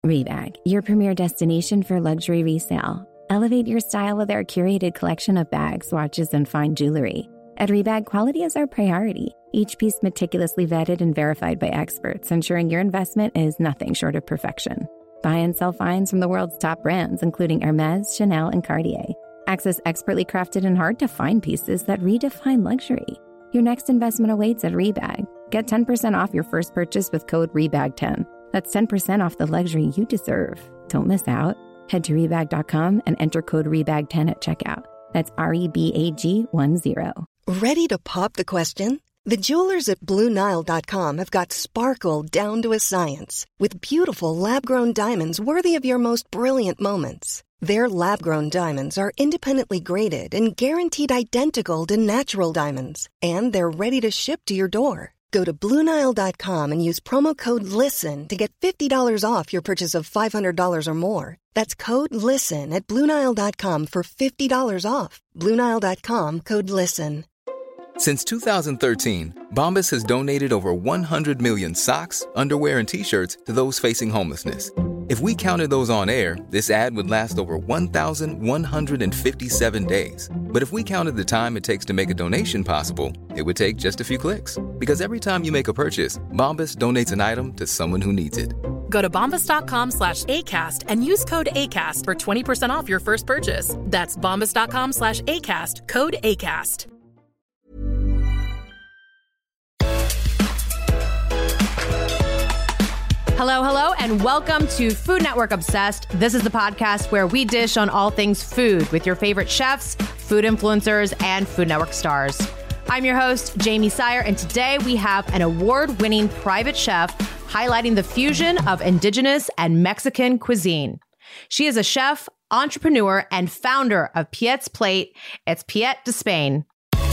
Rebag, your premier destination for luxury resale. Elevate your style with our curated collection of bags, watches, and fine jewelry. At Rebag, quality is our priority. Each piece meticulously vetted and verified by experts, ensuring your investment is nothing short of perfection. Buy and sell finds from the world's top brands, including Hermès, Chanel, and Cartier. Access expertly crafted and hard-to-find pieces that redefine luxury. Your next investment awaits at Rebag. Get 10% off your first purchase with code REBAG10. That's 10% off the luxury you deserve. Don't miss out. Head to Rebag.com and enter code REBAG10 at checkout. That's REBAG10. Ready to pop the question? The jewelers at BlueNile.com have got sparkle down to a science with beautiful lab-grown diamonds worthy of your most brilliant moments. Their lab-grown diamonds are independently graded and guaranteed identical to natural diamonds, and they're ready to ship to your door. Go to BlueNile.com and use promo code LISTEN to get $50 off your purchase of $500 or more. That's code LISTEN at BlueNile.com for $50 off. BlueNile.com, code LISTEN. Since 2013, Bombas has donated over 100 million socks, underwear, and T-shirts to those facing homelessness. If we counted those on air, this ad would last over 1,157 days. But if we counted the time it takes to make a donation possible, it would take just a few clicks. Because every time you make a purchase, Bombas donates an item to someone who needs it. Go to bombas.com/ACAST and use code ACAST for 20% off your first purchase. That's bombas.com/ACAST, code ACAST. Hello, and welcome to Food Network Obsessed. This is the podcast where we dish on all things food with your favorite chefs, food influencers, and Food Network stars. I'm your host, Jamie Sire, and today we have an award-winning private chef highlighting the fusion of indigenous and Mexican cuisine. She is a chef, entrepreneur, and founder of Piet's Plate. It's Piet Despain.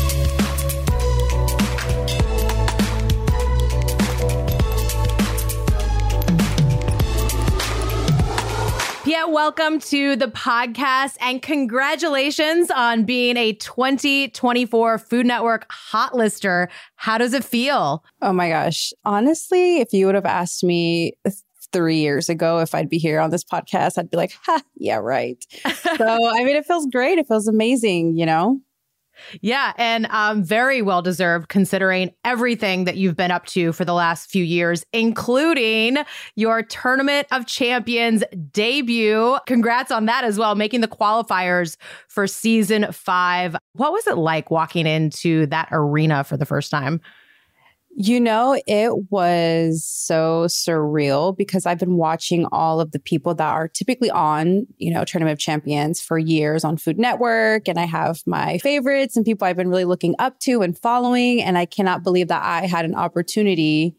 Piet, welcome to the podcast and congratulations on being a 2024 Food Network hot lister. How does it feel? Oh my gosh. Honestly, if you would have asked me 3 years ago if I'd be here on this podcast, I'd be like, ha, yeah, right. So, I mean, it feels great. It feels amazing, you know? Yeah, and very well deserved considering everything that you've been up to for the last few years, including your Tournament of Champions debut. Congrats on that as well, making the qualifiers for season 5. What was it like walking into that arena for the first time? You know, it was so surreal because I've been watching all of the people that are typically on, you know, Tournament of Champions for years on Food Network. And I have my favorites and people I've been really looking up to and following. And I cannot believe that I had an opportunity,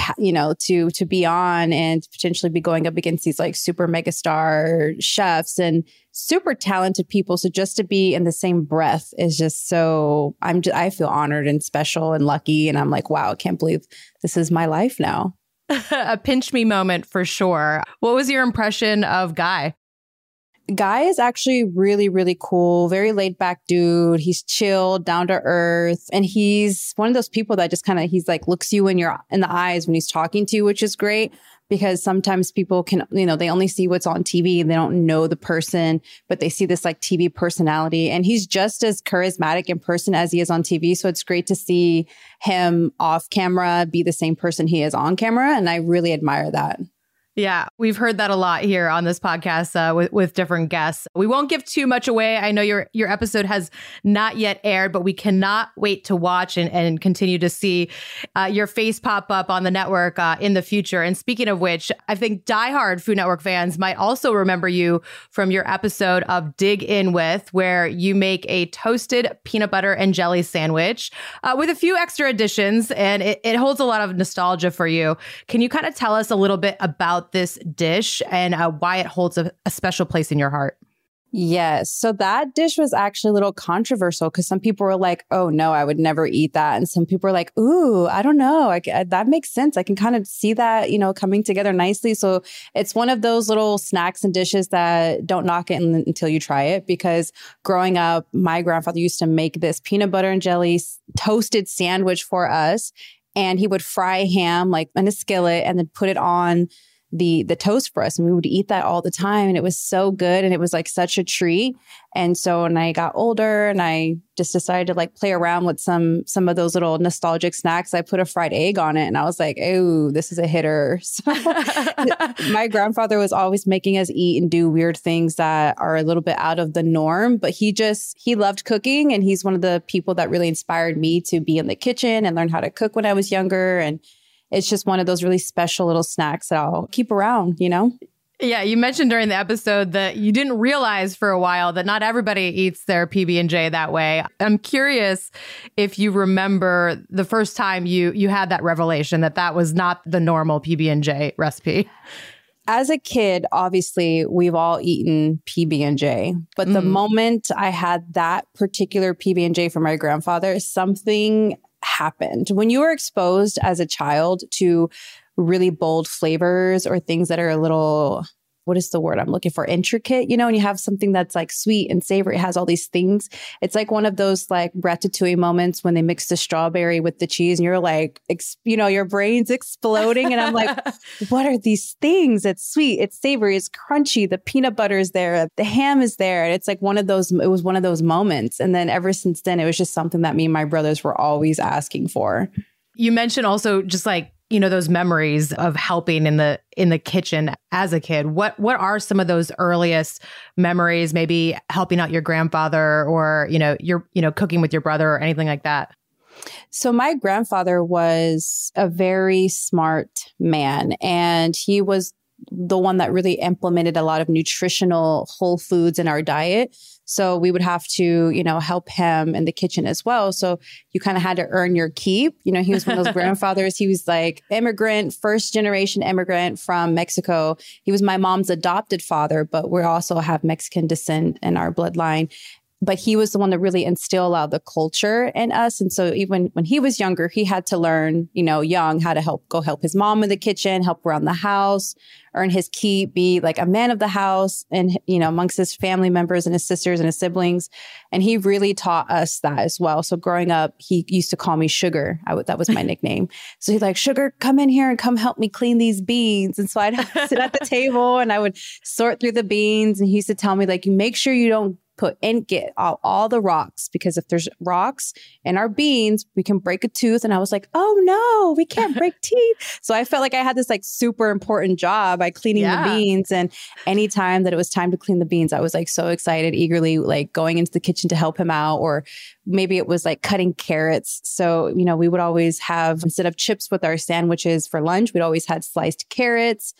to be on and potentially be going up against these like super megastar chefs and super talented people. So just to be in the same breath is just so, I feel honored and special and lucky. And I'm like, wow, I can't believe this is my life now. A pinch me moment for sure. What was your impression of Guy? Guy is actually really, really cool. Very laid back dude. He's chill, down to earth. And he's one of those people that just kind of, he's like looks you in the eyes when he's talking to you, which is great because sometimes people can, they only see what's on TV and they don't know the person, but they see this like TV personality. And he's just as charismatic in person as he is on TV. So it's great to see him off camera be the same person he is on camera. And I really admire that. Yeah, we've heard that a lot here on this podcast with different guests. We won't give too much away. I know your episode has not yet aired, but we cannot wait to watch and continue to see your face pop up on the network in the future. And speaking of which, I think diehard Food Network fans might also remember you from your episode of Dig In With, where you make a toasted peanut butter and jelly sandwich with a few extra additions, and it holds a lot of nostalgia for you. Can you kind of tell us a little bit about this dish and why it holds a special place in your heart? Yes. So that dish was actually a little controversial because some people were like, oh, no, I would never eat that. And some people were like, ooh, I don't know. That makes sense. I can kind of see that, coming together nicely. So it's one of those little snacks and dishes that don't knock it until you try it. Because growing up, my grandfather used to make this peanut butter and jelly toasted sandwich for us. And he would fry ham like in a skillet and then put it on the toast for us, and we would eat that all the time. And it was so good. And it was like such a treat. And so when I got older and I just decided to like play around with some of those little nostalgic snacks, I put a fried egg on it and I was like, oh, this is a hitter. So my grandfather was always making us eat and do weird things that are a little bit out of the norm, but he loved cooking. And he's one of the people that really inspired me to be in the kitchen and learn how to cook when I was younger. And it's just one of those really special little snacks that I'll keep around, you know? Yeah, you mentioned during the episode that you didn't realize for a while that not everybody eats their PB&J that way. I'm curious if you remember the first time you had that revelation that was not the normal PB&J recipe. As a kid, obviously, we've all eaten PB&J, but the moment I had that particular PB&J from my grandfather, something happened. When you were exposed as a child to really bold flavors or things that are a little, what is the word I'm looking for? Intricate, you know, and you have something that's like sweet and savory, it has all these things. It's like one of those like ratatouille moments when they mix the strawberry with the cheese and you're like, your brain's exploding. And I'm like, what are these things? It's sweet, it's savory, it's crunchy. The peanut butter is there, the ham is there. And it's like it was one of those moments. And then ever since then, it was just something that me and my brothers were always asking for. You mentioned also just like, those memories of helping in the kitchen as a kid. What are some of those earliest memories, maybe helping out your grandfather or, you're cooking with your brother or anything like that? So my grandfather was a very smart man, and he was the one that really implemented a lot of nutritional whole foods in our diet. So we would have to, help him in the kitchen as well. So you kind of had to earn your keep. He was one of those grandfathers. He was like first generation immigrant from Mexico. He was my mom's adopted father, but we also have Mexican descent in our bloodline. But he was the one that really instilled a lot of the culture in us. And so even when he was younger, he had to learn, young, how to go help his mom in the kitchen, help around the house, earn his keep, be like a man of the house and, amongst his family members and his sisters and his siblings. And he really taught us that as well. So growing up, he used to call me Sugar. That was my nickname. So he's like, Sugar, come in here and come help me clean these beans. And so I'd sit at the table and I would sort through the beans. And he used to tell me, like, you make sure you don't get all the rocks, because if there's rocks in our beans, we can break a tooth. And I was like, oh no, we can't break teeth. So I felt like I had this like super important job by cleaning the beans. And anytime that it was time to clean the beans, I was like so excited, eagerly like going into the kitchen to help him out. Or maybe it was like cutting carrots. So, we would always have, instead of chips with our sandwiches for lunch, we'd always had sliced carrots.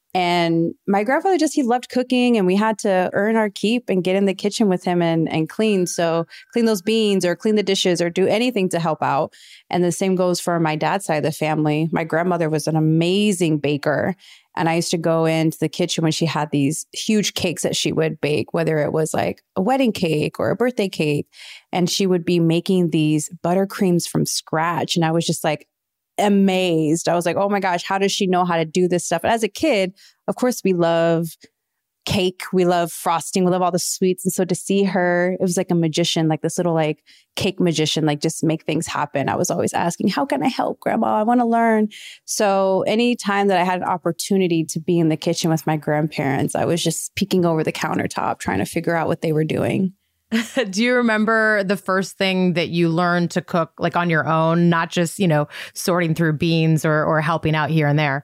And my grandfather he loved cooking, and we had to earn our keep and get in the kitchen with him and clean. So clean those beans or clean the dishes or do anything to help out. And the same goes for my dad's side of the family. My grandmother was an amazing baker. And I used to go into the kitchen when she had these huge cakes that she would bake, whether it was like a wedding cake or a birthday cake. And she would be making these buttercreams from scratch. And I was just like, amazed. I was like, oh my gosh, how does she know how to do this stuff? And as a kid, of course, we love cake. We love frosting. We love all the sweets. And so to see her, it was like a magician, like this little like cake magician, like just make things happen. I was always asking, how can I help, Grandma? I want to learn. So anytime that I had an opportunity to be in the kitchen with my grandparents, I was just peeking over the countertop, trying to figure out what they were doing. Do you remember the first thing that you learned to cook like on your own, not just, sorting through beans or helping out here and there?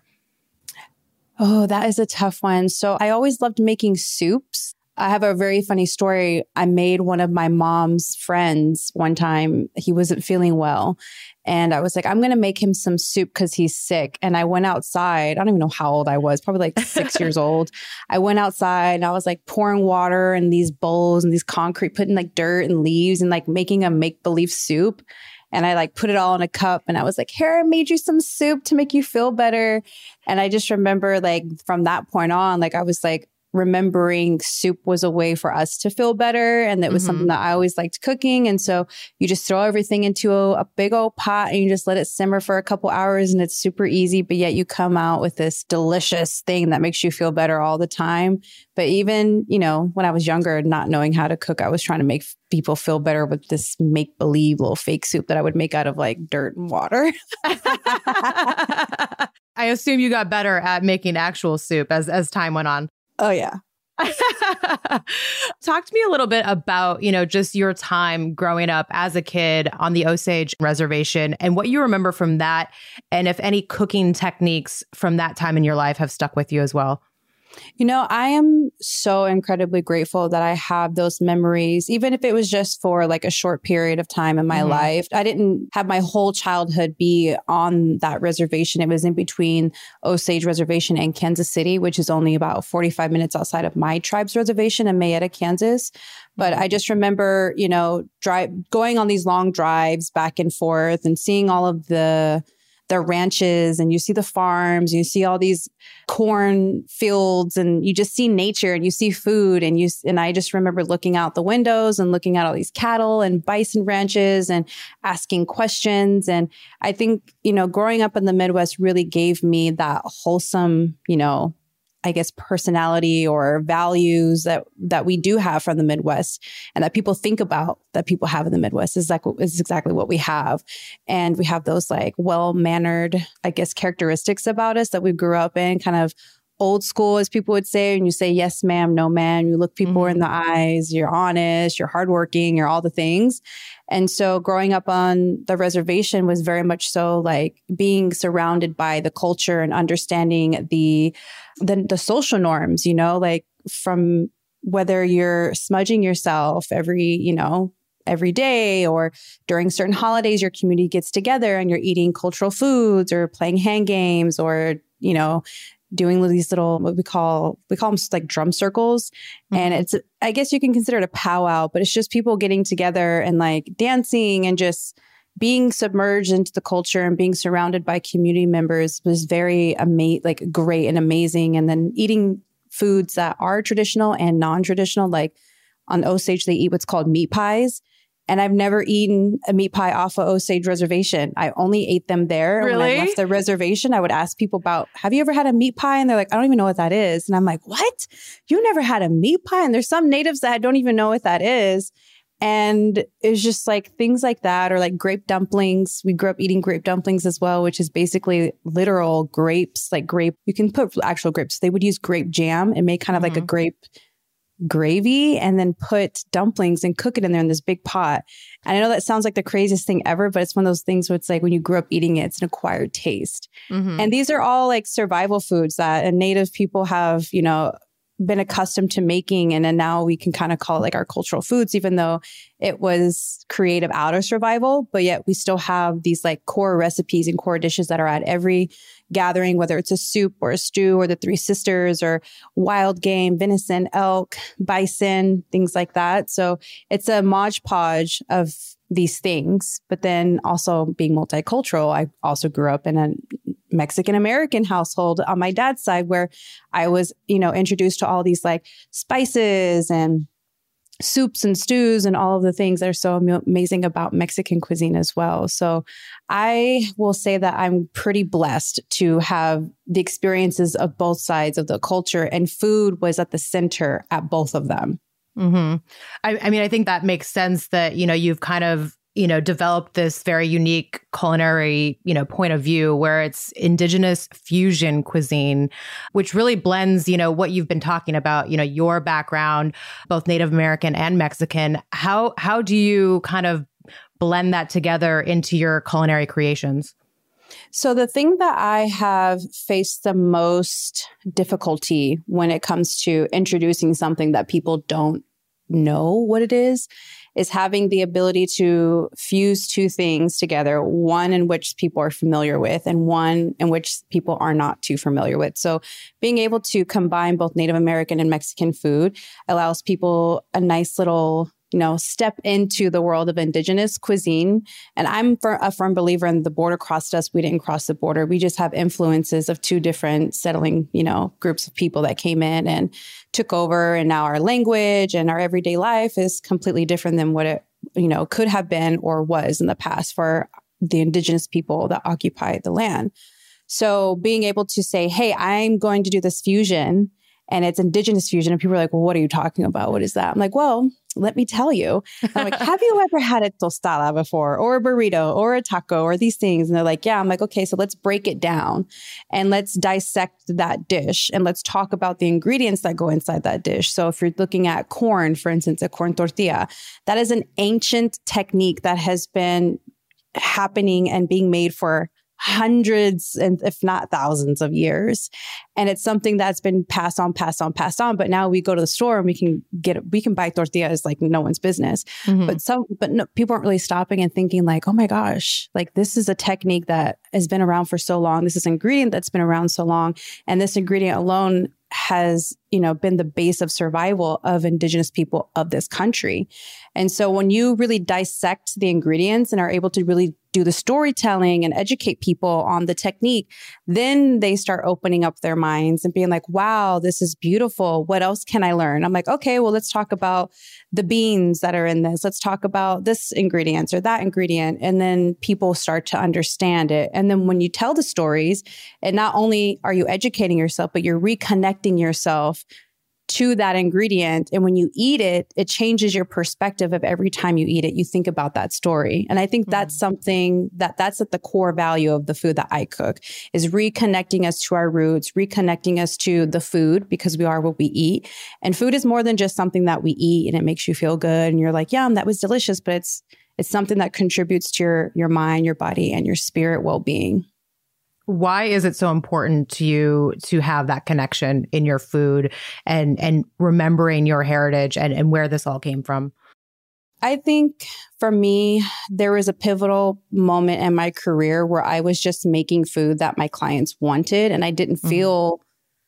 Oh, that is a tough one. So I always loved making soups. I have a very funny story. I made one of my mom's friends one time. He wasn't feeling well. And I was like, I'm going to make him some soup because he's sick. And I went outside. I don't even know how old I was, probably like 6 years old. I went outside and I was like pouring water in these bowls and these concrete, putting like dirt and leaves and like making a make-believe soup. And I like put it all in a cup and I was like, here, I made you some soup to make you feel better. And I just remember like from that point on, like I was like, remembering soup was a way for us to feel better. And that was something that I always liked cooking. And so you just throw everything into a big old pot and you just let it simmer for a couple hours and it's super easy. But yet you come out with this delicious thing that makes you feel better all the time. But even, when I was younger, not knowing how to cook, I was trying to make people feel better with this make-believe little fake soup that I would make out of like dirt and water. I assume you got better at making actual soup as time went on. Oh, yeah. Talk to me a little bit about, just your time growing up as a kid on the Osage Reservation and what you remember from that, and if any cooking techniques from that time in your life have stuck with you as well. I am so incredibly grateful that I have those memories, even if it was just for like a short period of time in my life. I didn't have my whole childhood be on that reservation. It was in between Osage Reservation and Kansas City, which is only about 45 minutes outside of my tribe's reservation in Mayetta, Kansas. But I just remember, going on these long drives back and forth and seeing all of the ranches, and you see the farms, you see all these corn fields, and you just see nature and you see food. And I just remember looking out the windows and looking at all these cattle and bison ranches and asking questions. And I think, growing up in the Midwest really gave me that wholesome, I guess, personality or values that we do have from the Midwest and that people think about that people have in the Midwest is exactly what we have. And we have those like well-mannered, I guess, characteristics about us that we grew up in, kind of old school, as people would say. And you say, yes, ma'am, no, ma'am. You look people in the eyes, you're honest, you're hardworking, you're all the things. And so growing up on the reservation was very much so like being surrounded by the culture and understanding the social norms, like from whether you're smudging yourself every day or during certain holidays, your community gets together and you're eating cultural foods or playing hand games or, doing these little, what we call them like drum circles. And I guess you can consider it a powwow, but it's just people getting together and like dancing and just being submerged into the culture and being surrounded by community members was very great and amazing. And then eating foods that are traditional and non-traditional, like on Osage, they eat what's called meat pies. And I've never eaten a meat pie off of Osage Reservation. I only ate them there. Really? When I left the reservation, I would ask people about, have you ever had a meat pie? And they're like, I don't even know what that is. And I'm like, what? You never had a meat pie? And there's some natives that I don't even know what that is. And it's just like things like that, or like grape dumplings. We grew up eating grape dumplings as well, which is basically literal grapes, like grape. You can put actual grapes. They would use grape jam and make kind of like a grape gravy and then put dumplings and cook it in there in this big pot. And I know that sounds like the craziest thing ever, but it's one of those things where it's like when you grew up eating it, it's an acquired taste. And these are all like survival foods that native people have, been accustomed to making. And then now we can kind of call it like our cultural foods, even though it was created out of survival, but yet we still have these like core recipes and core dishes that are at every gathering, whether it's a soup or a stew or the Three Sisters or wild game, venison, elk, bison, things like that. So it's a modge podge of these things, but then also being multicultural. I also grew up in a Mexican American household on my dad's side where I was, introduced to all these like spices and soups and stews and all of the things that are so amazing about Mexican cuisine as well. So I will say that I'm pretty blessed to have the experiences of both sides of the culture, and food was at the center at both of them. I mean, I think that makes sense that, you've kind of, developed this very unique culinary, point of view where it's indigenous fusion cuisine, which really blends, what you've been talking about, your background, both Native American and Mexican. How do you kind of blend that together into your culinary creations? So the thing that I have faced the most difficulty when it comes to introducing something that people don't know what it is having the ability to fuse two things together, one in which people are familiar with and one in which people are not too familiar with. So being able to combine both Native American and Mexican food allows people a nice little step into the world of indigenous cuisine. And I'm a firm believer in the border crossed us. We didn't cross the border. We just have influences of two different settling, groups of people that came in and took over. And now our language and our everyday life is completely different than what it, could have been or was in the past for the indigenous people that occupy the land. So being able to say, hey, I'm going to do this fusion and it's indigenous fusion. And people are like, well, what are you talking about? What is that? I'm like, well, let me tell you. I'm like, have you ever had a tostada before, or a burrito, or a taco, or these things? And they're like, yeah. I'm like, okay, so let's break it down and let's dissect that dish and let's talk about the ingredients that go inside that dish. So if you're looking at corn, for instance, a corn tortilla, that is an ancient technique that has been happening and being made for hundreds and if not thousands of years. And it's something that's been passed on. But now we go to the store and we can buy tortillas like no one's business. But no, people aren't really stopping and thinking like, oh my gosh, like this is a technique that has been around for so long. This is an ingredient that's been around so long. And this ingredient alone has, been the base of survival of indigenous people of this country. And so when you really dissect the ingredients and are able to really do the storytelling and educate people on the technique, then they start opening up their minds and being like, wow, this is beautiful. What else can I learn? I'm like, okay, well, let's talk about the beans that are in this. Let's talk about this ingredient or that ingredient. And then people start to understand it. And then when you tell the stories, and not only are you educating yourself, but you're reconnecting yourself to that ingredient. And when you eat it, it changes your perspective of every time you eat it. You think about that story. And I think that's something that's at the core value of the food that I cook, is reconnecting us to our roots, reconnecting us to the food, because we are what we eat. And food is more than just something that we eat and it makes you feel good. And you're like, yum, that was delicious. But it's something that contributes to your mind, your body, and your spirit well-being. Why is it so important to you to have that connection in your food and remembering your heritage and where this all came from? I think for me, there was a pivotal moment in my career where I was just making food that my clients wanted, and I didn't feel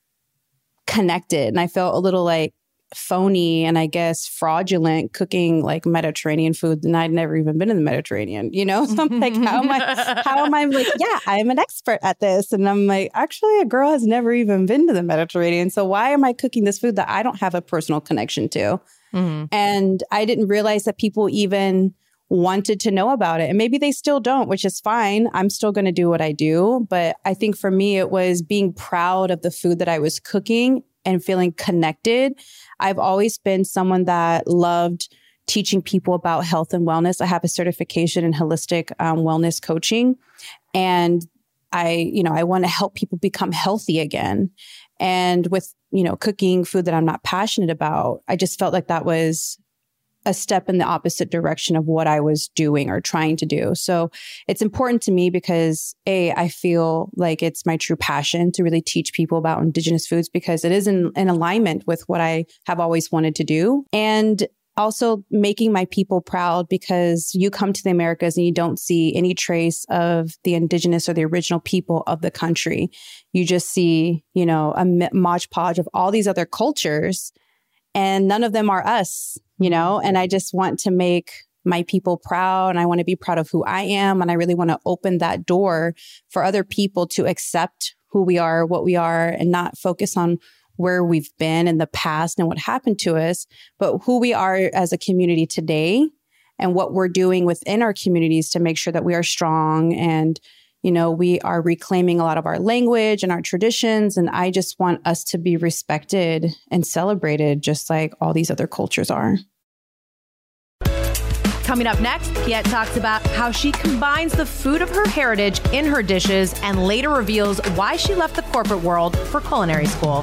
connected. And I felt a little like phony and I guess fraudulent cooking like Mediterranean food, and I'd never even been in the Mediterranean, So I'm like, how am I like, yeah, I'm an expert at this. And I'm like, actually, a girl has never even been to the Mediterranean. So why am I cooking this food that I don't have a personal connection to? And I didn't realize that people even wanted to know about it. And maybe they still don't, which is fine. I'm still going to do what I do. But I think for me, it was being proud of the food that I was cooking and feeling connected. I've always been someone that loved teaching people about health and wellness. I have a certification in holistic wellness coaching. And I want to help people become healthy again. And with, cooking food that I'm not passionate about, I just felt like that was a step in the opposite direction of what I was doing or trying to do. So it's important to me because I feel like it's my true passion to really teach people about indigenous foods, because it is in alignment with what I have always wanted to do. And also making my people proud, because you come to the Americas and you don't see any trace of the indigenous or the original people of the country. You just see, a modge podge of all these other cultures, and none of them are us, and I just want to make my people proud, and I want to be proud of who I am. And I really want to open that door for other people to accept who we are, what we are, and not focus on where we've been in the past and what happened to us, but who we are as a community today and what we're doing within our communities to make sure that we are strong and, we are reclaiming a lot of our language and our traditions. And I just want us to be respected and celebrated just like all these other cultures are. Coming up next, Piet talks about how she combines the food of her heritage in her dishes and later reveals why she left the corporate world for culinary school.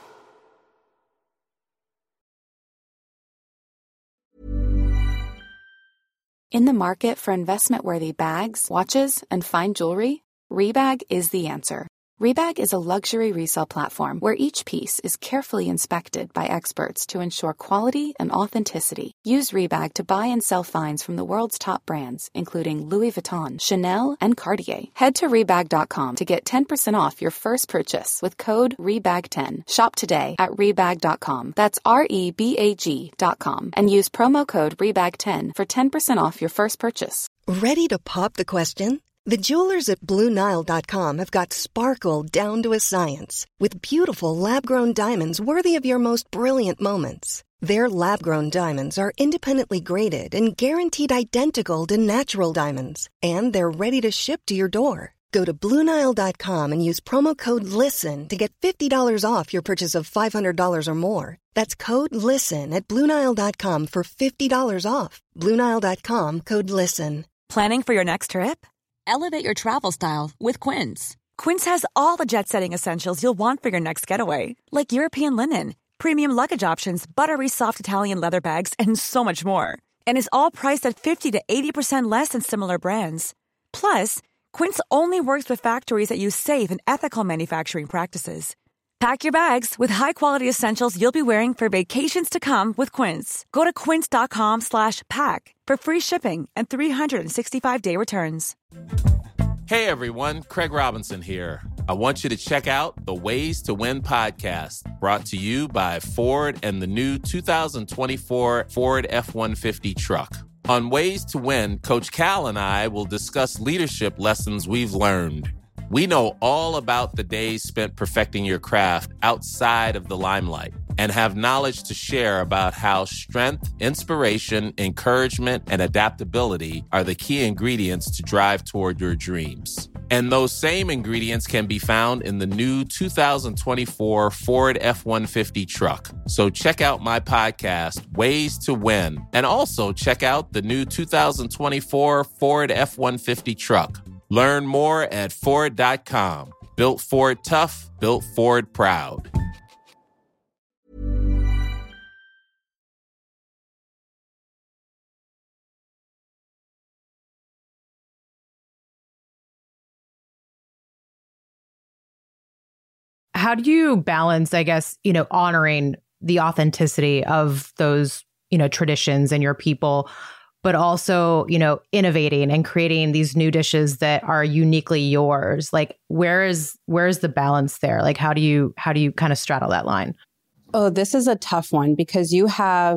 In the market for investment-worthy bags, watches, and fine jewelry, Rebag is the answer. Rebag is a luxury resale platform where each piece is carefully inspected by experts to ensure quality and authenticity. Use Rebag to buy and sell finds from the world's top brands, including Louis Vuitton, Chanel, and Cartier. Head to Rebag.com to get 10% off your first purchase with code REBAG10. Shop today at Rebag.com. That's REBAG.com. And use promo code REBAG10 for 10% off your first purchase. Ready to pop the question? The jewelers at BlueNile.com have got sparkle down to a science with beautiful lab-grown diamonds worthy of your most brilliant moments. Their lab-grown diamonds are independently graded and guaranteed identical to natural diamonds, and they're ready to ship to your door. Go to BlueNile.com and use promo code LISTEN to get $50 off your purchase of $500 or more. That's code LISTEN at BlueNile.com for $50 off. BlueNile.com, code LISTEN. Planning for your next trip? Elevate your travel style with Quince. Quince has all the jet-setting essentials you'll want for your next getaway, like European linen, premium luggage options, buttery soft Italian leather bags, and so much more. And is all priced at 50 to 80% less than similar brands. Plus, Quince only works with factories that use safe and ethical manufacturing practices. Pack your bags with high-quality essentials you'll be wearing for vacations to come with Quince. Go to quince.com/pack for free shipping and 365-day returns. Hey everyone, Craig Robinson here. I want you to check out the Ways to Win podcast, brought to you by Ford and the new 2024 Ford F-150 truck. On Ways to Win, Coach Cal and I will discuss leadership lessons we've learned. We know all about the days spent perfecting your craft outside of the limelight and have knowledge to share about how strength, inspiration, encouragement, and adaptability are the key ingredients to drive toward your dreams. And those same ingredients can be found in the new 2024 Ford F-150 truck. So check out my podcast, Ways to Win, and also check out the new 2024 Ford F-150 truck. Learn more at Ford.com. Built Ford tough, built Ford proud. How do you balance, I guess, honoring the authenticity of those, traditions and your people, but also, innovating and creating these new dishes that are uniquely yours? Like, where's the balance there? Like, how do you kind of straddle that line? Oh, this is a tough one because you have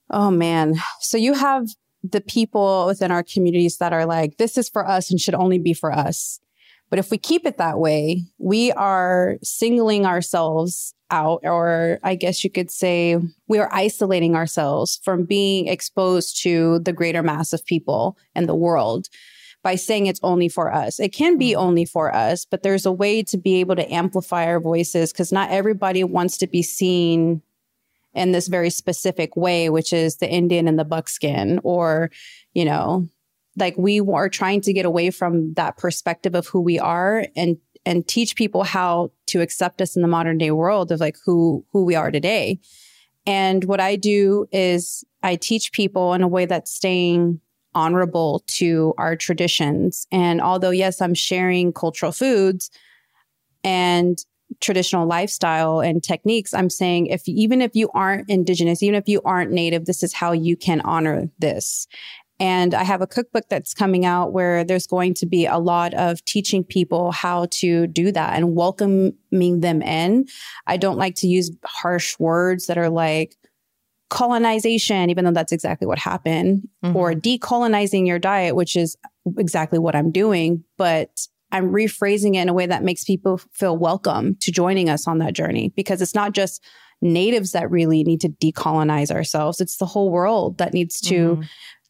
the people within our communities that are like, this is for us and should only be for us. But if we keep it that way, we are singling ourselves out, or I guess you could say we are isolating ourselves from being exposed to the greater mass of people in the world by saying it's only for us. It can be only for us, but there's a way to be able to amplify our voices because not everybody wants to be seen in this very specific way, which is the Indian in the buckskin, or, like we are trying to get away from that perspective of who we are and teach people how to accept us in the modern day world of like who we are today. And what I do is I teach people in a way that's staying honorable to our traditions. And although, yes, I'm sharing cultural foods and traditional lifestyle and techniques, I'm saying even if you aren't Indigenous, even if you aren't Native, this is how you can honor this. And I have a cookbook that's coming out where there's going to be a lot of teaching people how to do that and welcoming them in. I don't like to use harsh words that are like colonization, even though that's exactly what happened, or decolonizing your diet, which is exactly what I'm doing. But I'm rephrasing it in a way that makes people feel welcome to joining us on that journey, because it's not just Natives that really need to decolonize ourselves. It's the whole world that needs to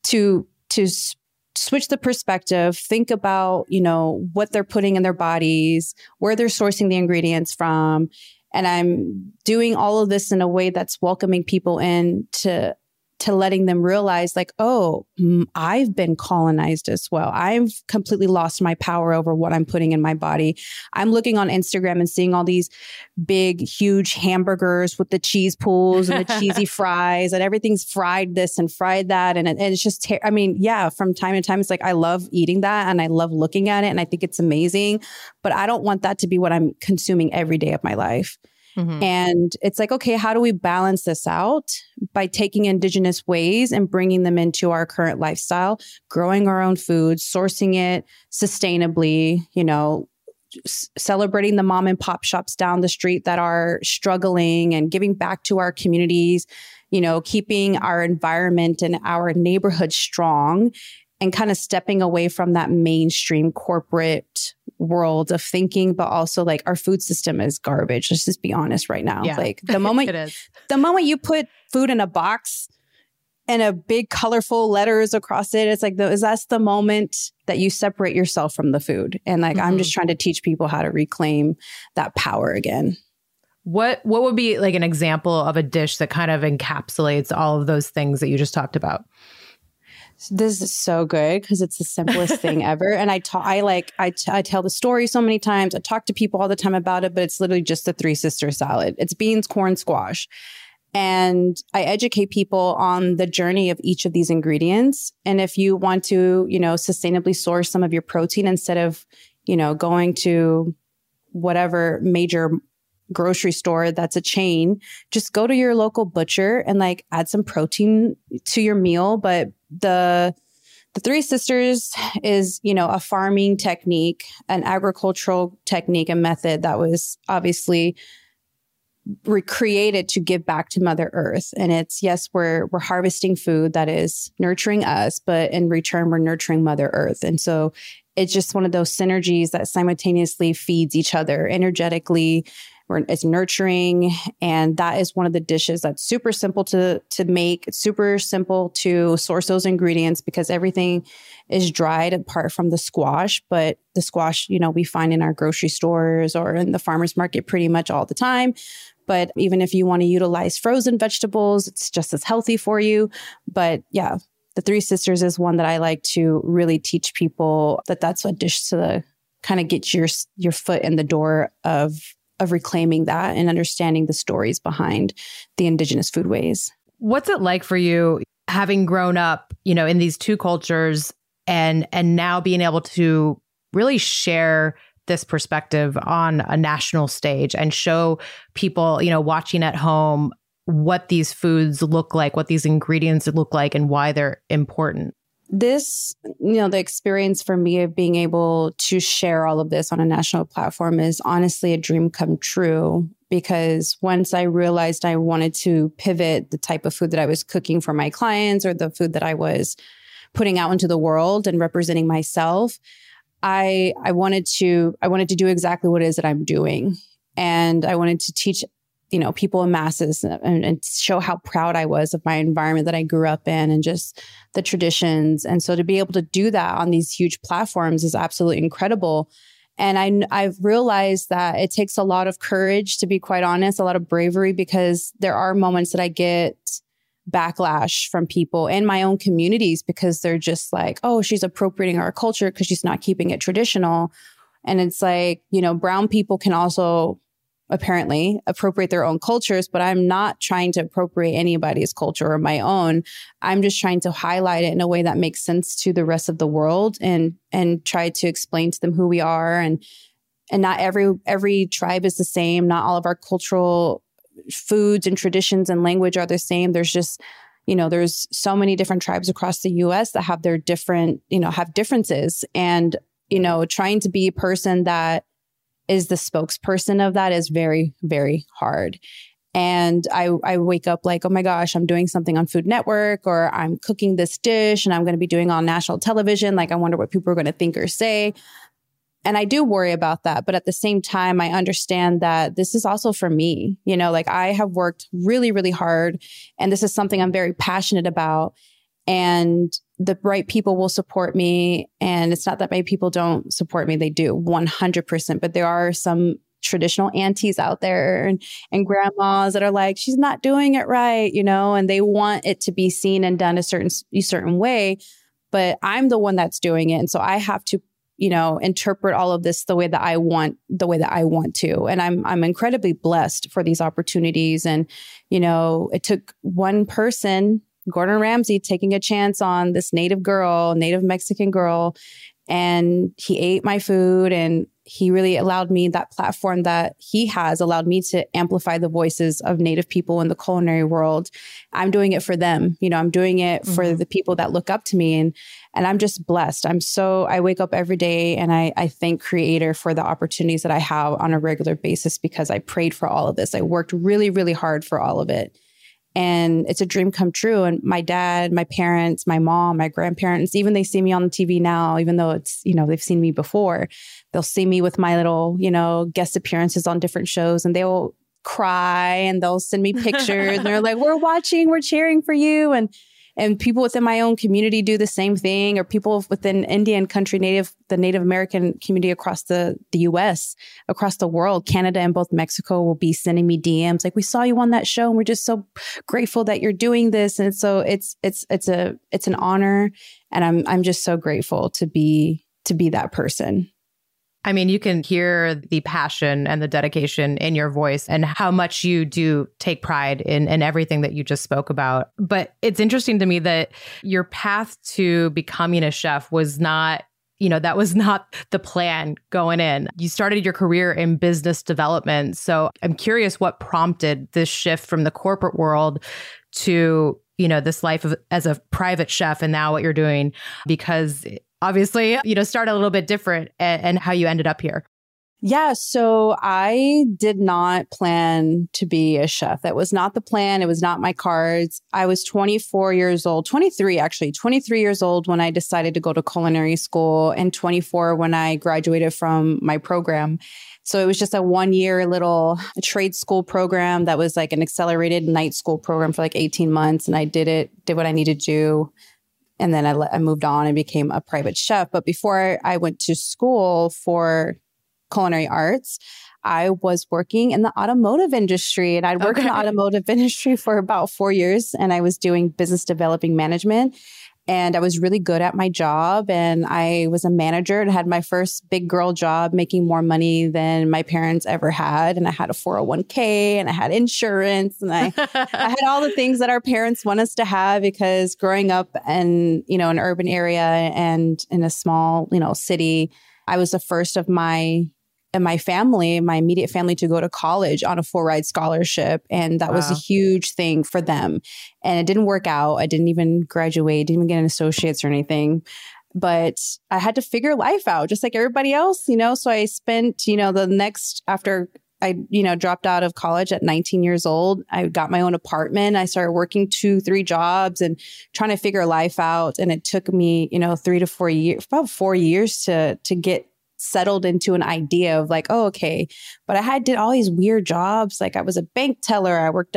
switch the perspective, think about, what they're putting in their bodies, where they're sourcing the ingredients from. And I'm doing all of this in a way that's welcoming people in to letting them realize like, oh, I've been colonized as well. I've completely lost my power over what I'm putting in my body. I'm looking on Instagram and seeing all these big, huge hamburgers with the cheese pools and the cheesy fries, and everything's fried this and fried that. And it's just, from time to time, it's like, I love eating that and I love looking at it and I think it's amazing, but I don't want that to be what I'm consuming every day of my life. And it's like, okay, how do we balance this out by taking Indigenous ways and bringing them into our current lifestyle, growing our own food, sourcing it sustainably, celebrating the mom and pop shops down the street that are struggling and giving back to our communities, keeping our environment and our neighborhood strong, and kind of stepping away from that mainstream corporate world of thinking, but also like our food system is garbage. Let's just be honest right now. Yeah. Like the moment you put food in a box and a big colorful letters across it. It's like, that's the moment that you separate yourself from the food. And like, I'm just trying to teach people how to reclaim that power again. What would be like an example of a dish that kind of encapsulates all of those things that you just talked about? This is so good because it's the simplest thing ever. And I tell the story so many times. I talk to people all the time about it, but it's literally just the Three Sisters salad. It's beans, corn, squash. And I educate people on the journey of each of these ingredients. And if you want to, sustainably source some of your protein instead of, going to whatever major grocery store that's a chain, just go to your local butcher and like add some protein to your meal. But the Three Sisters is, a farming technique, an agricultural technique and method that was obviously recreated to give back to Mother Earth. And it's, yes, we're harvesting food that is nurturing us, but in return, we're nurturing Mother Earth. And so it's just one of those synergies that simultaneously feeds each other energetically. It's nurturing. And that is one of the dishes that's super simple to make. It's super simple to source those ingredients because everything is dried apart from the squash. But the squash, we find in our grocery stores or in the farmer's market pretty much all the time. But even if you want to utilize frozen vegetables, it's just as healthy for you. But yeah, the Three Sisters is one that I like to really teach people that's a dish to kind of get your foot in the door of reclaiming that and understanding the stories behind the indigenous foodways. What's it like for you having grown up, in these two cultures and now being able to really share this perspective on a national stage and show people, watching at home what these foods look like, what these ingredients look like and why they're important? This, the experience for me of being able to share all of this on a national platform is honestly a dream come true, because once I realized I wanted to pivot the type of food that I was cooking for my clients or the food that I was putting out into the world and representing myself, I wanted to do exactly what it is that I'm doing. And I wanted to teach people in masses and show how proud I was of my environment that I grew up in and just the traditions. And so to be able to do that on these huge platforms is absolutely incredible. And I've realized that it takes a lot of courage, to be quite honest, a lot of bravery, because there are moments that I get backlash from people in my own communities because they're just like, oh, she's appropriating our culture because she's not keeping it traditional. And it's like, brown people can also apparently appropriate their own cultures, but I'm not trying to appropriate anybody's culture or my own. I'm just trying to highlight it in a way that makes sense to the rest of the world and try to explain to them who we are. And not every tribe is the same. Not all of our cultural foods and traditions and language are the same. There's just, there's so many different tribes across the US that have their different, have differences. And, trying to be a person that is the spokesperson of that is very, very hard. And I wake up like, oh my gosh, I'm doing something on Food Network, or I'm cooking this dish and I'm going to be doing it on national television. Like, I wonder what people are going to think or say. And I do worry about that. But at the same time, I understand that this is also for me. I have worked really, really hard, and this is something I'm very passionate about. And the right people will support me. And it's not that many people don't support me. They do 100%. But there are some traditional aunties out there and grandmas that are like, she's not doing it right, and they want it to be seen and done a certain way. But I'm the one that's doing it. And so I have to, interpret all of this the way that I want to. And I'm incredibly blessed for these opportunities. And, it took one person, Gordon Ramsay, taking a chance on this Native Mexican girl. And he ate my food, and he really allowed me that platform that he has allowed me to amplify the voices of Native people in the culinary world. I'm doing it for them. I'm doing it for the people that look up to me. And I'm just blessed. I wake up every day and I thank Creator for the opportunities that I have on a regular basis, because I prayed for all of this. I worked really, really hard for all of it. And it's a dream come true. And my dad, my parents, my mom, my grandparents, even they see me on the TV now, even though it's, they've seen me before, they'll see me with my little, guest appearances on different shows, and they will cry and they'll send me pictures and they're like, we're watching, we're cheering for you. And And people within my own community do the same thing, or people within Indian country, the Native American community across the US, across the world, Canada and both Mexico will be sending me DMs like, we saw you on that show and we're just so grateful that you're doing this. And so it's an honor. And I'm just so grateful to be that person. I mean, you can hear the passion and the dedication in your voice and how much you do take pride in everything that you just spoke about. But it's interesting to me that your path to becoming a chef was not, that was not the plan going in. You started your career in business development. So I'm curious what prompted this shift from the corporate world to, this life as a private chef and now what you're doing, because obviously, start a little bit different and how you ended up here. Yeah. So I did not plan to be a chef. That was not the plan. It was not my cards. I was 23 years old when I decided to go to culinary school, and 24 when I graduated from my program. So it was just a 1-year little trade school program that was like an accelerated night school program for like 18 months. And I did what I needed to do. And then I moved on and became a private chef. But before I went to school for culinary arts, I was working in the automotive industry. And I'd worked in the automotive industry for about 4 years. And I was doing business developing management. And I was really good at my job. And I was a manager and had my first big girl job, making more money than my parents ever had. And I had a 401k and I had insurance and I had all the things that our parents want us to have, because growing up in, an urban area and in a small, city, I was the first of my immediate family to go to college on a full ride scholarship. And that was a huge thing for them. And it didn't work out. I didn't even graduate, didn't even get an associate's or anything. But I had to figure life out just like everybody else, So I spent, after I, dropped out of college at 19 years old, I got my own apartment. I started working 2-3 jobs and trying to figure life out. And it took me, 3 to 4 years, about 4 years to get settled into an idea of like, oh, okay. But I did all these weird jobs. Like I was a bank teller. I worked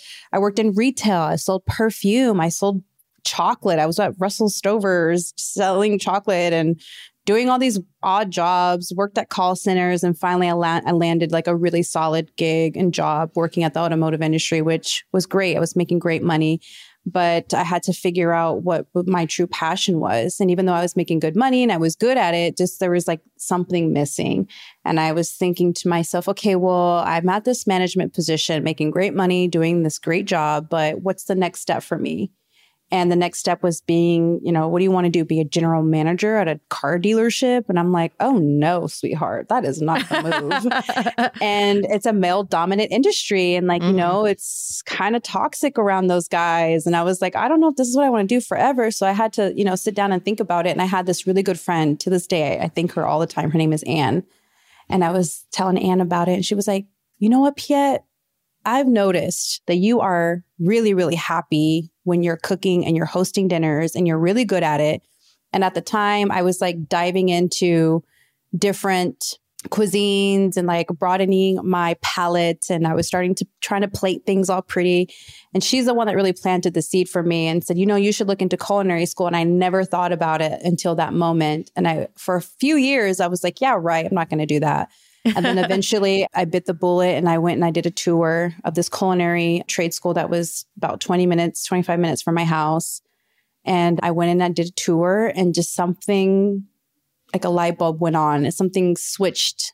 in retail. I sold perfume. I sold chocolate. I was at Russell Stover's selling chocolate and doing all these odd jobs, worked at call centers. And finally I landed like a really solid gig and job working at the automotive industry, which was great. I was making great money. But I had to figure out what my true passion was. And even though I was making good money and I was good at it, just there was like something missing. And I was thinking to myself, okay, well, I'm at this management position, making great money, doing this great job, but what's the next step for me? And the next step was being, what do you want to do? Be a general manager at a car dealership? And I'm like, oh no, sweetheart, that is not the move. And it's a male dominant industry. And like, it's kind of toxic around those guys. And I was like, I don't know if this is what I want to do forever. So I had to, sit down and think about it. And I had this really good friend to this day. I thank her all the time. Her name is Anne. And I was telling Anne about it. And she was like, you know what, Piet? I've noticed that you are really, really happy when you're cooking and you're hosting dinners and you're really good at it. And at the time I was like diving into different cuisines and like broadening my palette. And I was trying to plate things all pretty. And she's the one that really planted the seed for me and said, you should look into culinary school. And I never thought about it until that moment. And for a few years, I was like, yeah, right. I'm not going to do that. And then eventually I bit the bullet and I went and I did a tour of this culinary trade school that was about 25 minutes from my house. And I went and I did a tour and just something like a light bulb went on and something switched.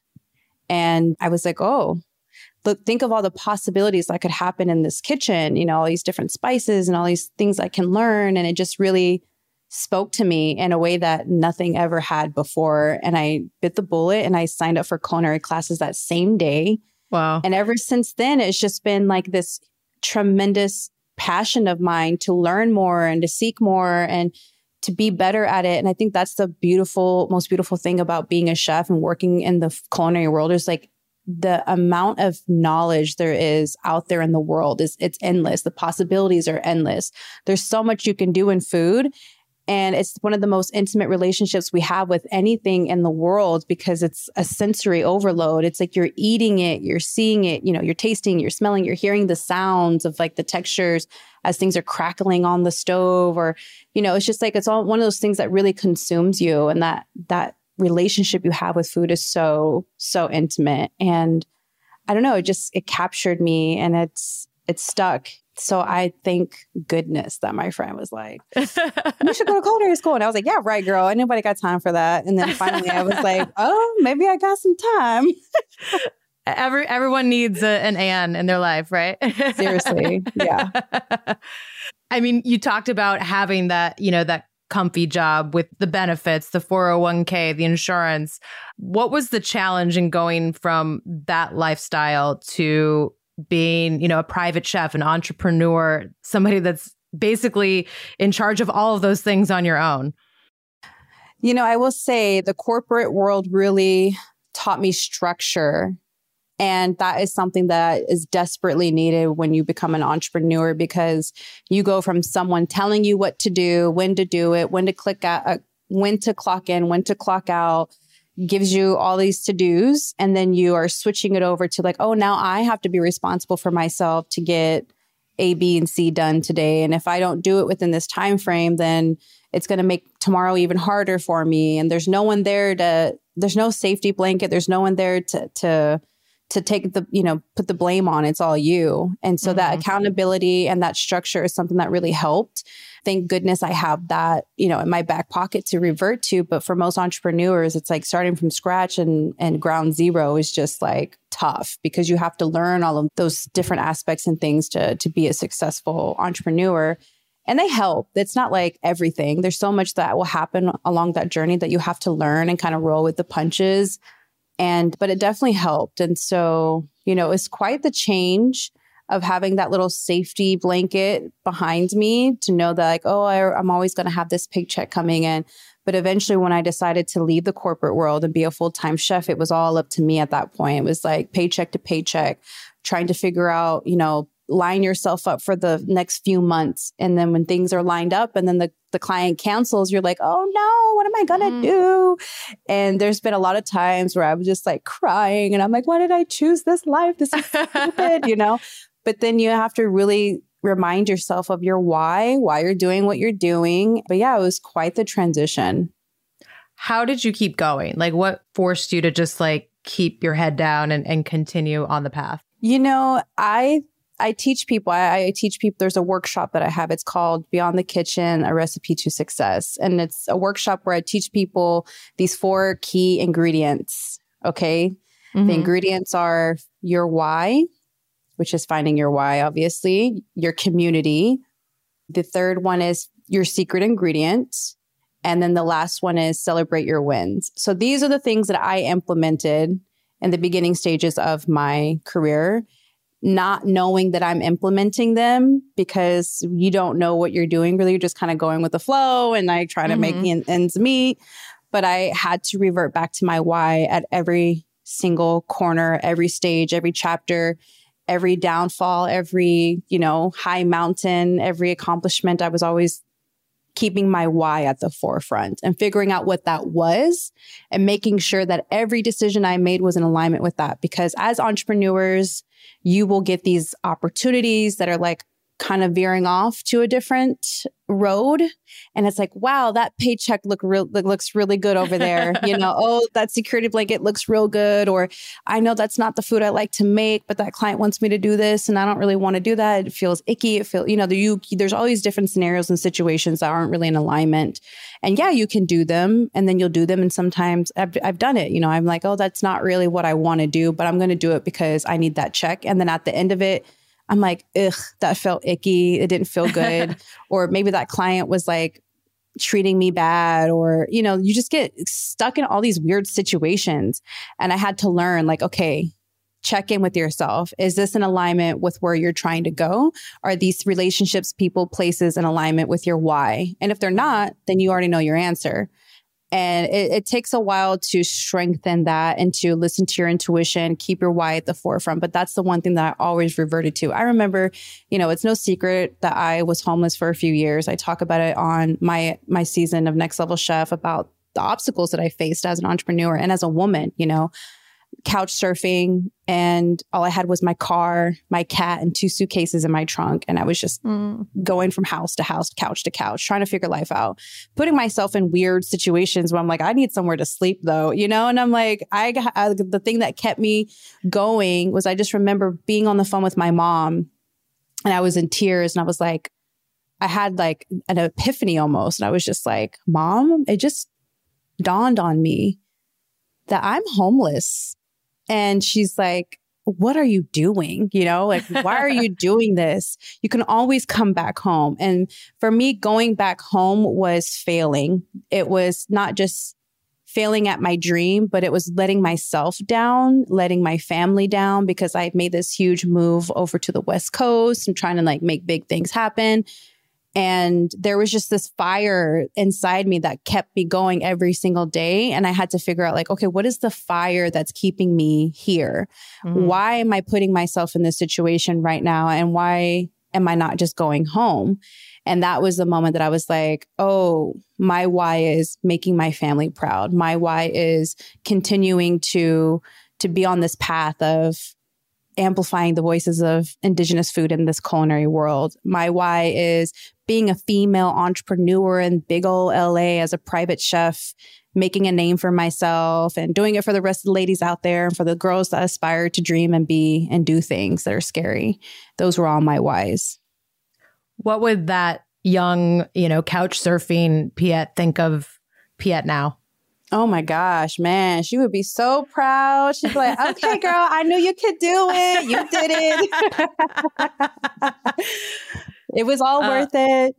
And I was like, oh, look, think of all the possibilities that could happen in this kitchen, all these different spices and all these things I can learn. And it just really spoke to me in a way that nothing ever had before. And I bit the bullet and I signed up for culinary classes that same day. Wow. And ever since then, it's just been like this tremendous passion of mine to learn more and to seek more and to be better at it. And I think that's the most beautiful thing about being a chef and working in the culinary world is like the amount of knowledge there is out there in the world it's endless. The possibilities are endless. There's so much you can do in food. And it's one of the most intimate relationships we have with anything in the world because it's a sensory overload. It's like you're eating it, you're seeing it, you know, you're tasting, you're smelling, you're hearing the sounds of like the textures as things are crackling on the stove, or, you know, it's just like, it's all one of those things that really consumes you. And that relationship you have with food is so intimate. And I don't know, it captured me, and it's stuck. So I thank goodness that my friend was like, you should go to culinary school. And I was like, yeah, right, girl. Ain't nobody got time for that. And then finally I was like, oh, maybe I got some time. Everyone needs an Anne in their life, right? Seriously. Yeah. I mean, you talked about having that, you know, that comfy job with the benefits, the 401k, the insurance. What was the challenge in going from that lifestyle to being, you know, a private chef, an entrepreneur, somebody that's basically in charge of all of those things on your own? You know, I will say the corporate world really taught me structure. And that is something that is desperately needed when you become an entrepreneur, because you go from someone telling you what to do, when to do it, when to click out, when to clock in, when to clock out, gives you all these to-dos. And then you are switching it over to like, oh, now I have to be responsible for myself to get A, B, and C done today. And if I don't do it within this time frame, then it's going to make tomorrow even harder for me. And there's no one there there's no safety blanket. There's no one there to take the, you know, put the blame on. It's all you. And so that accountability and that structure is something that really helped. Thank goodness I have that, you know, in my back pocket to revert to. But for most entrepreneurs, it's like starting from scratch and ground zero is just like tough, because you have to learn all of those different aspects and things to be a successful entrepreneur. And they help. It's not like everything. There's so much that will happen along that journey that you have to learn and kind of roll with the punches. But it definitely helped. And so, you know, it's quite the change of having that little safety blanket behind me to know that like, oh, I'm always going to have this paycheck coming in. But eventually when I decided to leave the corporate world and be a full-time chef, it was all up to me at that point. It was like paycheck to paycheck, trying to figure out, you know, line yourself up for the next few months. And then when things are lined up and then the client cancels, you're like, oh no, what am I going to do? And there's been a lot of times where I was just like crying and I'm like, why did I choose this life? This is stupid, you know? But then you have to really remind yourself of your why you're doing what you're doing. But yeah, it was quite the transition. How did you keep going? Like what forced you to just like keep your head down and continue on the path? You know, I teach people, there's a workshop that I have. It's called Beyond the Kitchen, A Recipe to Success. And it's a workshop where I teach people these 4 key ingredients. Okay. The ingredients are your why, which is finding your why, obviously, your community. The third one is your secret ingredient. And then the last one is celebrate your wins. So these are the things that I implemented in the beginning stages of my career, not knowing that I'm implementing them because you don't know what you're doing. Really, you're just kind of going with the flow and like trying to make ends meet. But I had to revert back to my why at every single corner, every stage, every chapter, every downfall, every, you know, high mountain, every accomplishment. I was always keeping my why at the forefront and figuring out what that was and making sure that every decision I made was in alignment with that. Because as entrepreneurs, you will get these opportunities that are like kind of veering off to a different road. And it's like, wow, that paycheck looks really good over there. You know, oh, that security blanket looks real good. Or I know that's not the food I like to make, but that client wants me to do this and I don't really want to do that. It feels icky. It feels, you know, there's all these different scenarios and situations that aren't really in alignment. And yeah, you can do them and then you'll do them. And sometimes I've done it, you know, I'm like, oh, that's not really what I want to do, but I'm going to do it because I need that check. And then at the end of it, I'm like, ugh, that felt icky. It didn't feel good. Or maybe that client was like treating me bad, or, you know, you just get stuck in all these weird situations. And I had to learn like, okay, check in with yourself. Is this in alignment with where you're trying to go? Are these relationships, people, places in alignment with your why? And if they're not, then you already know your answer. And it takes a while to strengthen that and to listen to your intuition, keep your why at the forefront. But that's the one thing that I always reverted to. I remember, it's no secret that I was homeless for a few years. I talk about it on my season of Next Level Chef about the obstacles that I faced as an entrepreneur and as a woman, couch surfing, and all I had was my car, my cat, and 2 suitcases in my trunk. And I was just going from house to house, couch to couch, trying to figure life out, putting myself in weird situations where I'm like, I need somewhere to sleep though, and I'm like, the thing that kept me going was I just remember being on the phone with my mom and I was in tears and I was like, I had like an epiphany almost. And I was just like, Mom, it just dawned on me that I'm homeless. And she's like, what are you doing? Like, why are you doing this? You can always come back home. And for me, going back home was failing. It was not just failing at my dream, but it was letting myself down, letting my family down, because I made this huge move over to the West Coast and trying to like make big things happen. And there was just this fire inside me that kept me going every single day. And I had to figure out like, okay, what is the fire that's keeping me here? Why am I putting myself in this situation right now? And why am I not just going home? And that was the moment that I was like, oh, my why is making my family proud. My why is continuing to be on this path of amplifying the voices of Indigenous food in this culinary world. My why is being a female entrepreneur in big ol' LA as a private chef, making a name for myself and doing it for the rest of the ladies out there and for the girls that aspire to dream and be and do things that are scary. Those were all my whys. What would that young, couch surfing Piet think of Piet now? Oh my gosh, man, she would be so proud. She'd be like, okay, girl, I knew you could do it. You did it. It was all worth it.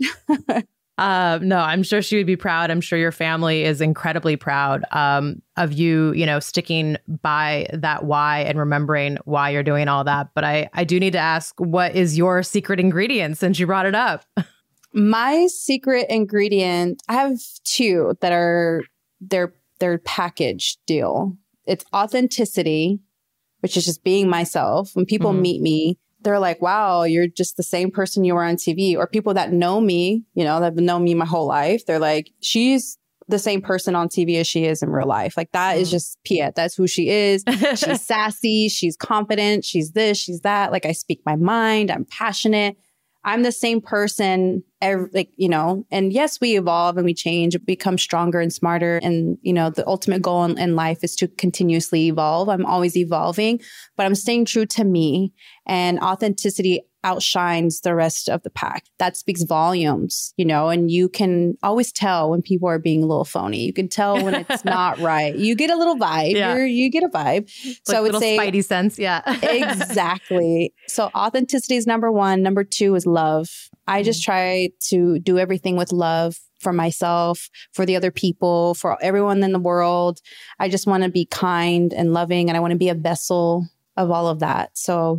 No, I'm sure she would be proud. I'm sure your family is incredibly proud of you, sticking by that why and remembering why you're doing all that. But I do need to ask, what is your secret ingredient since you brought it up? My secret ingredient, I have 2 that are, they're package deal. It's authenticity, which is just being myself. When people meet me, they're like, wow, you're just the same person you were on TV. Or people that know me, that have known me my whole life. They're like, she's the same person on TV as she is in real life. Like that is just Piet. That's who she is. She's sassy. She's confident. She's this, she's that. Like I speak my mind. I'm passionate. I'm the same person, and yes, we evolve and we change, become stronger and smarter. And, the ultimate goal in life is to continuously evolve. I'm always evolving, but I'm staying true to me, and authenticity outshines the rest of the pack. That speaks volumes, and you can always tell when people are being a little phony. You can tell when it's not right. You get a little vibe. Yeah. You get a vibe. So I would say spidey sense. Yeah, exactly. So authenticity is number 1. Number 2 is love. I just try to do everything with love for myself, for the other people, for everyone in the world. I just want to be kind and loving, and I want to be a vessel of all of that. So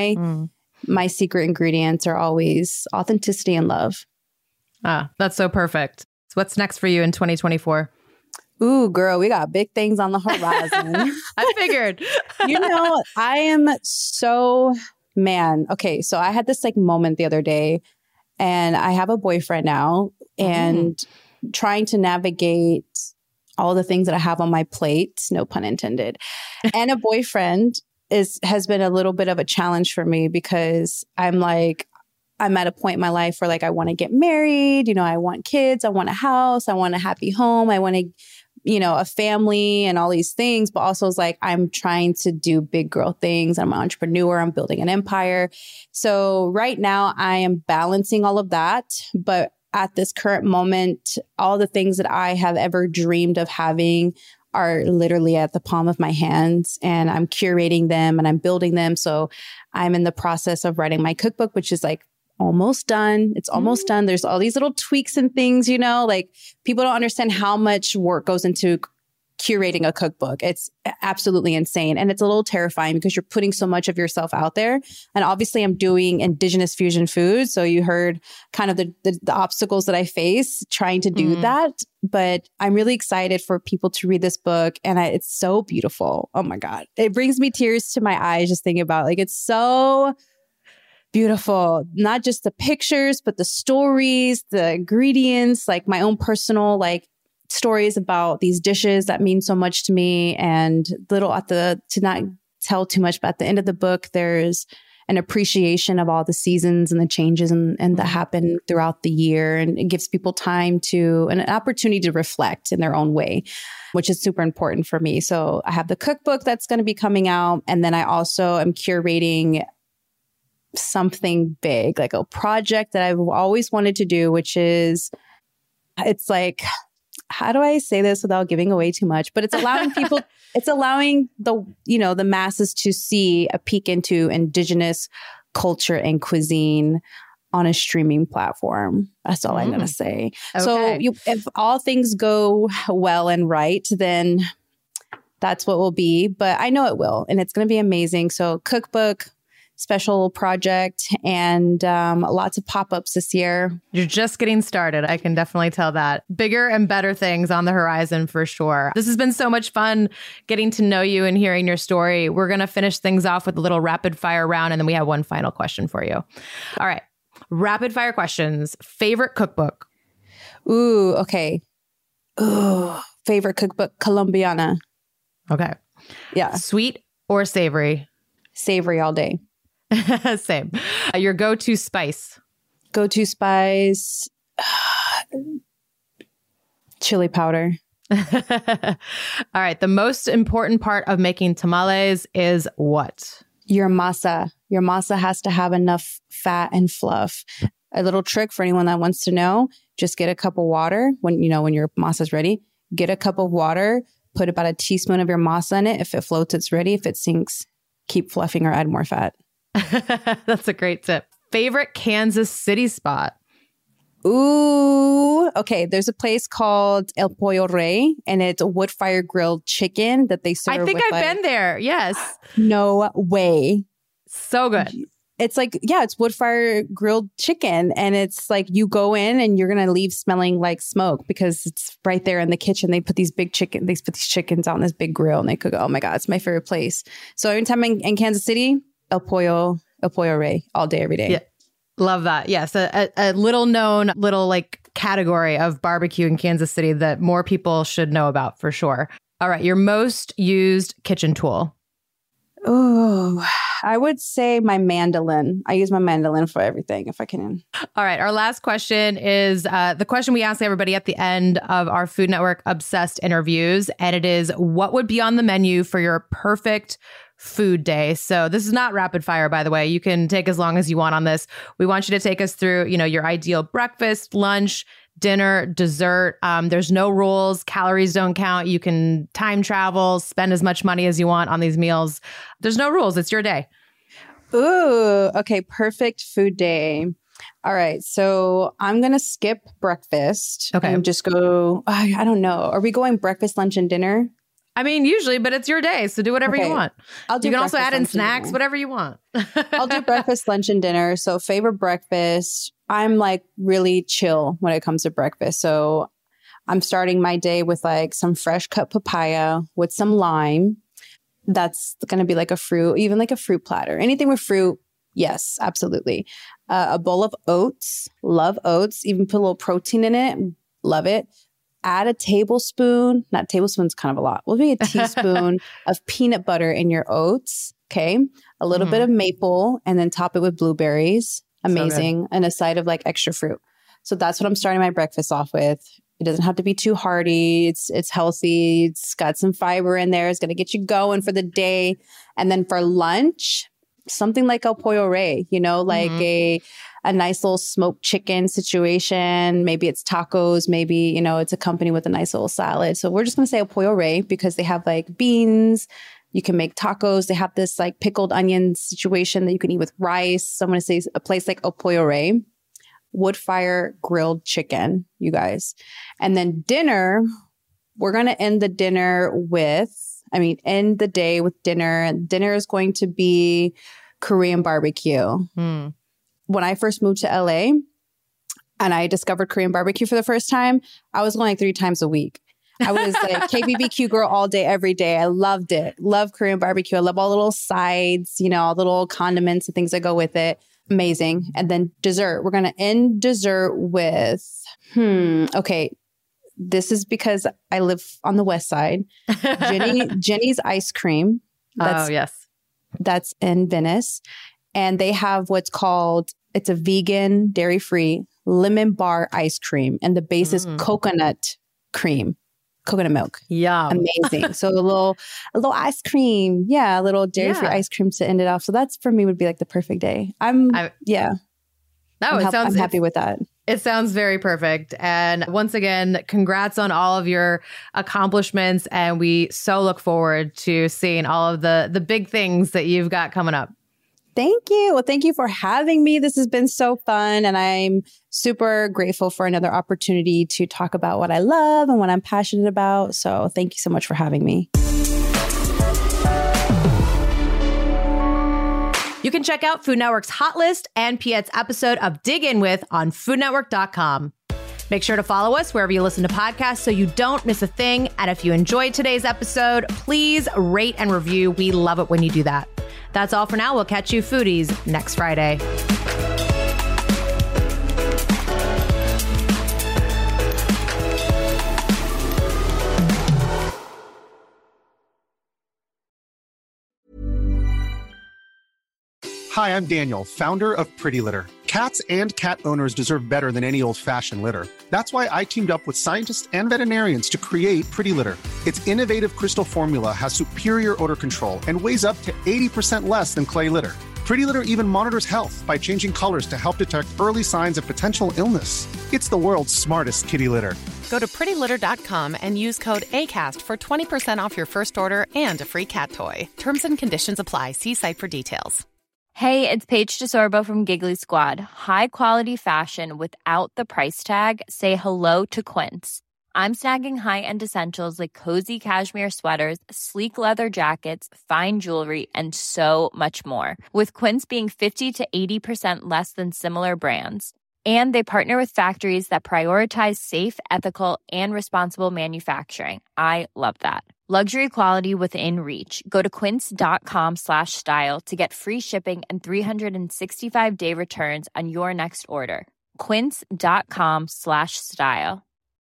my secret ingredients are always authenticity and love. That's so perfect. So what's next for you in 2024? Ooh, girl, we got big things on the horizon. I figured. I am so, okay, so I had this moment the other day, and I have a boyfriend now, and trying to navigate all the things that I have on my plate, no pun intended, and a boyfriend has been a little bit of a challenge for me, because I'm at a point in my life where I want to get married, I want kids, I want a house, I want a happy home, I want a family and all these things, but also it's I'm trying to do big girl things. I'm an entrepreneur, I'm building an empire. So right now I am balancing all of that, but at this current moment, all the things that I have ever dreamed of having are literally at the palm of my hands, and I'm curating them and I'm building them. So I'm in the process of writing my cookbook, which is almost done. It's almost done. There's all these little tweaks and things, people don't understand how much work goes into curating a cookbook. It's absolutely insane. And it's a little terrifying because you're putting so much of yourself out there. And obviously I'm doing indigenous fusion foods. So you heard kind of the obstacles that I face trying to do that. But I'm really excited for people to read this book. And it's so beautiful. Oh my God. It brings me tears to my eyes just thinking about it's so beautiful. Not just the pictures, but the stories, the ingredients, my own personal stories about these dishes that mean so much to me. And to not tell too much, but at the end of the book, there's an appreciation of all the seasons and the changes and that happen throughout the year. And it gives people an opportunity to reflect in their own way, which is super important for me. So I have the cookbook that's going to be coming out. And then I also am curating something big, like a project that I've always wanted to do, which is, how do I say this without giving away too much? But it's allowing people, it's allowing the masses to see a peek into indigenous culture and cuisine on a streaming platform. That's all I'm going to say. Okay. So if all things go well and right, then that's what will be. But I know it will, and it's going to be amazing. So cookbook, special project, and lots of pop-ups this year. You're just getting started. I can definitely tell that. Bigger and better things on the horizon for sure. This has been so much fun getting to know you and hearing your story. We're going to finish things off with a little rapid fire round, and then we have one final question for you. All right. Rapid fire questions. Favorite cookbook? Ooh, okay. Ooh, favorite cookbook, Colombiana. Okay. Yeah. Sweet or savory? Savory all day. Same. Your go-to spice? Go-to spice, chili powder. All right. The most important part of making tamales is what? Your masa. Your masa has to have enough fat and fluff. A little trick for anyone that wants to know, just get a cup of water when your masa is ready. Get a cup of water, put about a teaspoon of your masa in it. If it floats, it's ready. If it sinks, keep fluffing or add more fat. That's a great tip. Favorite Kansas City spot? Ooh, okay. There's a place called El Pollo Rey, and it's a wood fire grilled chicken that they serve. I think I've been there. Yes. No way. So good. It's it's wood fire grilled chicken, and it's you go in and you're gonna leave smelling like smoke because it's right there in the kitchen. They put these chickens out on this big grill and they cook. Oh my God, it's my favorite place. So anytime in Kansas City, El Pollo Rey, all day, every day. Yeah. Love that. Yes. A little known category of barbecue in Kansas City that more people should know about for sure. All right. Your most used kitchen tool? Oh, I would say my mandolin. I use my mandolin for everything if I can. All right. Our last question is the question we ask everybody at the end of our Food Network Obsessed interviews. And it is, what would be on the menu for your perfect food day? So this is not rapid fire, by the way. You can take as long as you want on this. We want you to take us through, your ideal breakfast, lunch, dinner, dessert. There's no rules. Calories don't count. You can time travel, spend as much money as you want on these meals. There's no rules. It's your day. Ooh, okay. Perfect food day. All right. So I'm going to skip breakfast. Okay. And just go, I don't know. Are we going breakfast, lunch, and dinner? I mean, usually, but it's your day. So do whatever you want. You can also add in snacks, whatever you want. I'll do breakfast, lunch, and dinner. So favorite breakfast, I'm really chill when it comes to breakfast. So I'm starting my day with some fresh cut papaya with some lime. That's going to be a fruit, even a fruit platter. Anything with fruit. Yes, absolutely. A bowl of oats. Love oats. Even put a little protein in it. Love it. Add a tablespoon, not tablespoon's kind of a lot. We'll be a teaspoon of peanut butter in your oats. Okay. A little bit of maple, and then top it with blueberries. Amazing. And a side of extra fruit. So that's what I'm starting my breakfast off with. It doesn't have to be too hearty. It's healthy. It's got some fiber in there. It's going to get you going for the day. And then for lunch, something like El Pollo Rey, a nice little smoked chicken situation. Maybe it's tacos. Maybe, it's accompanied with a nice little salad. So we're just going to say El Pollo Rey because they have beans. You can make tacos. They have this pickled onion situation that you can eat with rice. So I'm going to say a place like El Pollo Rey, wood fire grilled chicken, you guys. And then dinner, we're going to end the day with dinner. Dinner is going to be Korean barbecue. When I first moved to LA and I discovered Korean barbecue for the first time, I was going like 3 times a week. I was like KBBQ girl all day, every day. I loved it. Love Korean barbecue. I love all the little sides, all the little condiments and things that go with it. Amazing. And then dessert. We're going to end dessert with, okay. This is because I live on the West Side. Jenny's Ice Cream. That's in Venice. And they have what's called, it's a vegan, dairy-free lemon bar ice cream. And the base is coconut cream, coconut milk. Yeah. Amazing. So a little ice cream. Yeah. A little dairy-free ice cream to end it off. So that's for me would be like the perfect day. I'm happy with that. It sounds very perfect. And once again, congrats on all of your accomplishments. And we so look forward to seeing all of the big things that you've got coming up. Thank you. Well, thank you for having me. This has been so fun. And I'm super grateful for another opportunity to talk about what I love and what I'm passionate about. So thank you so much for having me. You can check out Food Network's Hot List and Piette's episode of Dig In With on foodnetwork.com. Make sure to follow us wherever you listen to podcasts so you don't miss a thing. And if you enjoyed today's episode, please rate and review. We love it when you do that. That's all for now. We'll catch you foodies next Friday. Hi, I'm Daniel, founder of Pretty Litter. Cats and cat owners deserve better than any old-fashioned litter. That's why I teamed up with scientists and veterinarians to create Pretty Litter. Its innovative crystal formula has superior odor control and weighs up to 80% less than clay litter. Pretty Litter even monitors health by changing colors to help detect early signs of potential illness. It's the world's smartest kitty litter. Go to prettylitter.com and use code ACAST for 20% off your first order and a free cat toy. Terms and conditions apply. See site for details. Hey, it's Paige DeSorbo from Giggly Squad. High quality fashion without the price tag. Say hello to Quince. I'm snagging high-end essentials like cozy cashmere sweaters, sleek leather jackets, fine jewelry, and so much more. With Quince being 50 to 80% less than similar brands. And they partner with factories that prioritize safe, ethical, and responsible manufacturing. I love that. Luxury quality within reach. Go to quince.com/style to get free shipping and 365-day returns on your next order. Quince.com/style.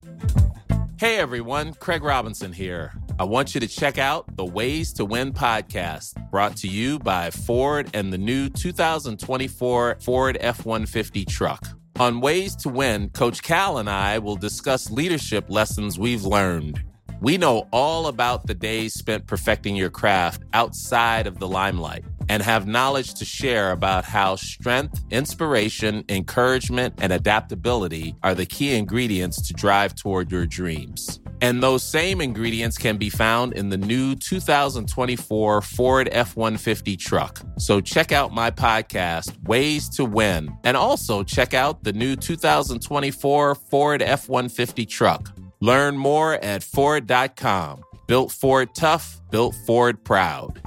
Hey everyone, Craig Robinson here. I want you to check out the Ways to Win podcast, brought to you by Ford and the new 2024 Ford F-150 truck. On Ways to Win, Coach Cal and I will discuss leadership lessons we've learned. We know all about the days spent perfecting your craft outside of the limelight and have knowledge to share about how strength, inspiration, encouragement, and adaptability are the key ingredients to drive toward your dreams. And those same ingredients can be found in the new 2024 Ford F-150 truck. So check out my podcast, Ways to Win, and also check out the new 2024 Ford F-150 truck. Learn more at Ford.com. Built Ford tough, built Ford proud.